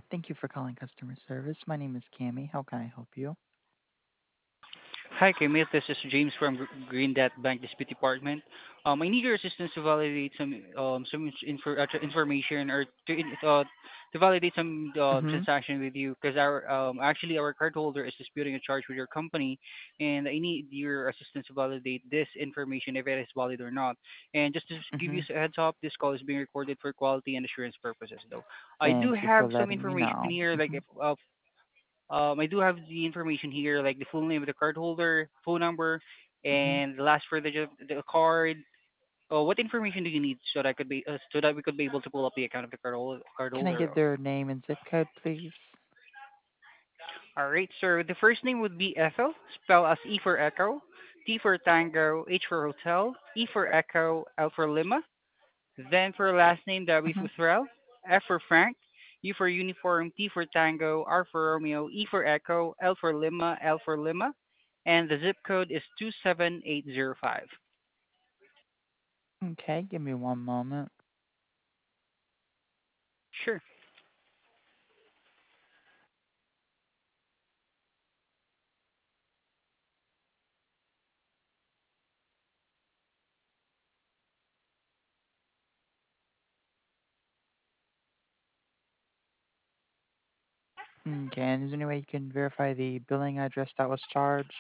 Thank you for calling customer service. My name is Cami. How can I help you? Hi, Kimit. This is James from Green Dot Bank Dispute Department. I need your assistance to validate information or to validate some Mm-hmm. transaction with you because our cardholder is disputing a charge with your company, and I need your assistance to validate this information if it is valid or not. And just to give Mm-hmm. you a heads up, this call is being recorded for quality and assurance purposes. Though I do Thank you for have some letting me information know. here, like Mm-hmm. if I do have the information here, like the full name of the cardholder, phone number, Mm-hmm. and the last four digit of the card. What information do you need so that we could be able to pull up the account of the Can I cardholder? get their name and zip code, please? All right, sir. The first name would be Ethel, spelled as E for Echo, T for Tango, H for Hotel, E for Echo, L for Lima. Then for last name, that would Mm-hmm. be Threll, F for Frank, U for Uniform, T for Tango, R for Romeo, E for Echo, L for Lima, L for Lima, and the zip code is 27805. Okay, give me one moment. Sure. Okay, and is there any way you can verify the billing address that was charged?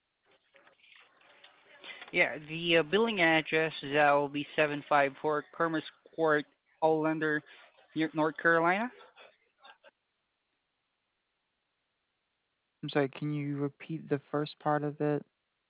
Yeah, the billing address that will be 754 Commerce Court, Olander, North Carolina. I'm sorry, can you repeat the first part of it?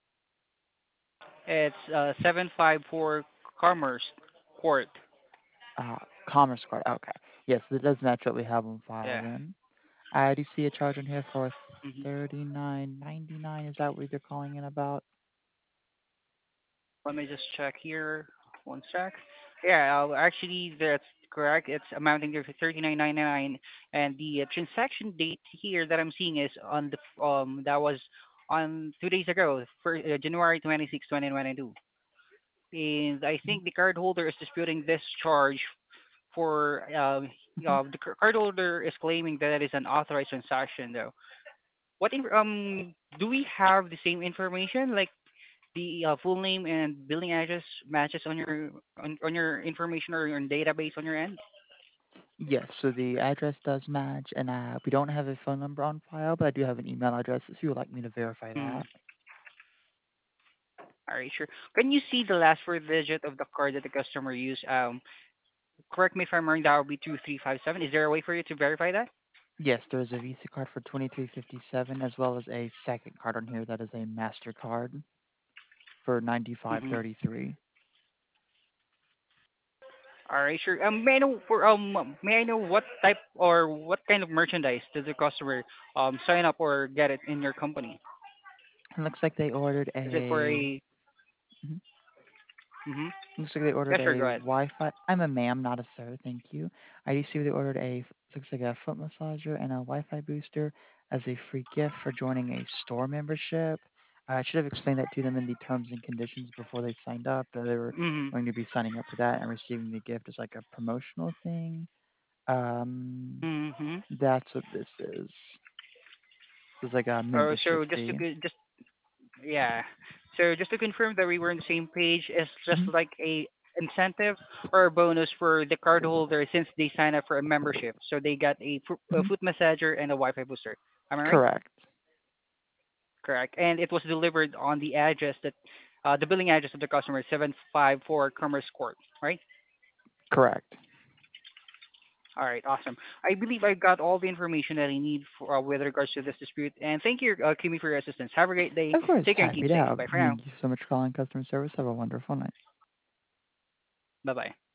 It's 754 Commerce Court. Uh, Commerce card. Okay. Yes, it does match what we have on file Yeah. then. I do see a charge on here for hmm 39.99. Is that what you're calling in about? Let me just check here. One sec. Yeah, actually, that's correct. It's amounting to 39.99, and the transaction date here that I'm seeing is on the that was on 2 days ago, for January 26, 2022. And I think the cardholder is disputing this charge for Mm-hmm. cardholder is claiming that it is an authorized transaction though. Do we have the same information, like the full name and billing address matches on on your information or your database on your end? Yes, so the address does match, and we don't have a phone number on file, but I do have an email address if you would like me to verify Hmm. that. All right, sure. Can you see the last four digit of the card that the customer used? Correct me if I'm wrong. That would be 2357. Is there a way for you to verify that? Yes, there is a Visa card for 2357, as well as a second card on here that is a MasterCard for Mm-hmm. 9533. All right, sure. May I know what type or what kind of merchandise does the customer sign up or get it in your company? It looks like they ordered Is it for a. a? Mhm. Mm-hmm. Looks like they Yeah, ordered sure. a Go ahead. Wi-Fi. I'm a ma'am, not a sir. Thank you. I do see they ordered a. Looks like a foot massager and a Wi-Fi booster as a free gift for joining a store membership. I should have explained that to them in the terms and conditions before they signed up that they were Mm-hmm. going to be signing up for that and receiving the gift as like a promotional thing. Um, Mm-hmm. that's what this is. It's like a Oh, membership so just to fee. just yeah. So just to confirm that we were on the same page, it's just Hmm. like a incentive or a bonus for the cardholder since they sign up for a membership. So they got a Hmm. foot massager and a Wi-Fi booster. Am I right? Correct. Correct. And it was delivered on the address that the billing address of the customer, 754 Commerce Court, right? Correct. All right, awesome. I believe I got all the information that I need for, with regards to this dispute. And thank you, Kimi, for your assistance. Have a great day. Of course, Take care and keep happy to safe. help. Bye for now. Thank you so much for calling customer service. Have a wonderful night. Bye bye.